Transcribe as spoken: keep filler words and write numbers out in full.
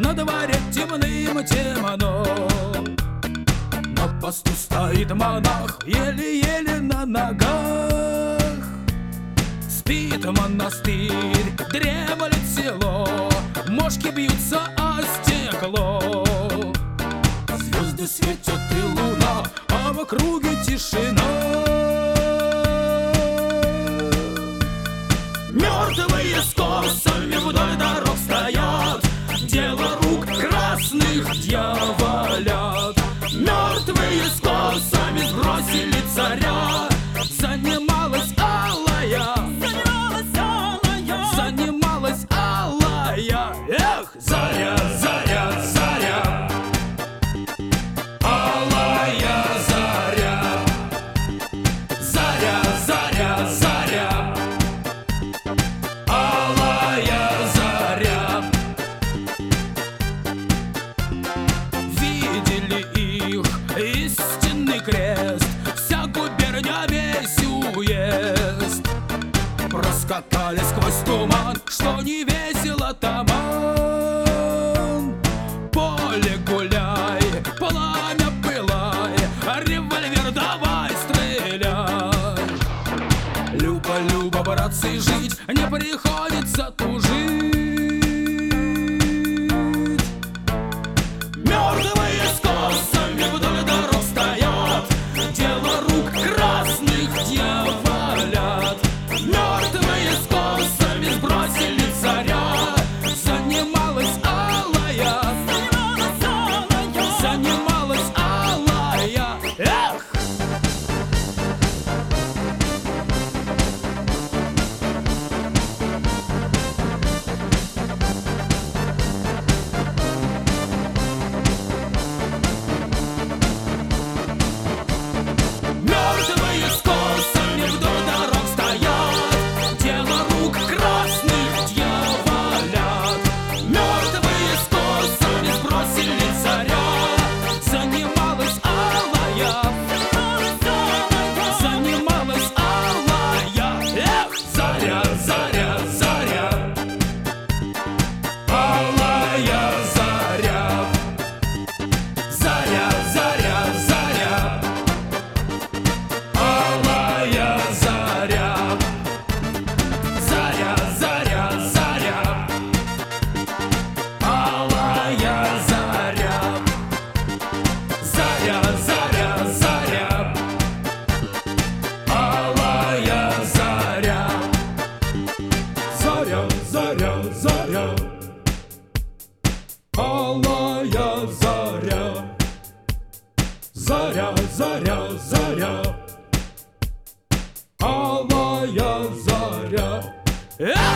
на дворе темным-темно. На посту стоит монах, еле-еле на ногах. Спит монастырь, дремлет село, мошки бьются о стекло. Звезды светят и луна, а в округе тишина. Мертвые с косами вдоль дорог стоят, дело рук красных дьяволят. Мертвые с косами сбросили царя, занималась алая, занималась алая, занималась алая. Эх, заря, заря, заря, алая заря, заря, заря, заря, алая заря. Видели их истинный крест, вся губерния, весь уезд. Проскакали сквозь туман, что не весело таман. Поле гуляй, пламя пылай, револьвер давай стреляй. Люба, Люба, братцы, жить не приходится тужить. Мертвые с косами вдоль дорог стоят, дело рук красных дьяволят. Мертвые с косами сбросили царя, занималась алая, занималась алая, занималась алая. Эх! Мертвые с косами вдоль дорог стоят, дело рук красных дьяволят. Мертвые с косами сбросили царя, занималась алая, занималась алая. Эх, заря, заря, заря, алая заря, заря, заря, заря, алая заря, заря, заря, заря, алая заря, заря, заря, заря, алая заря, заря, заря, заря, алая заря, заря, заря, заря, алая заря.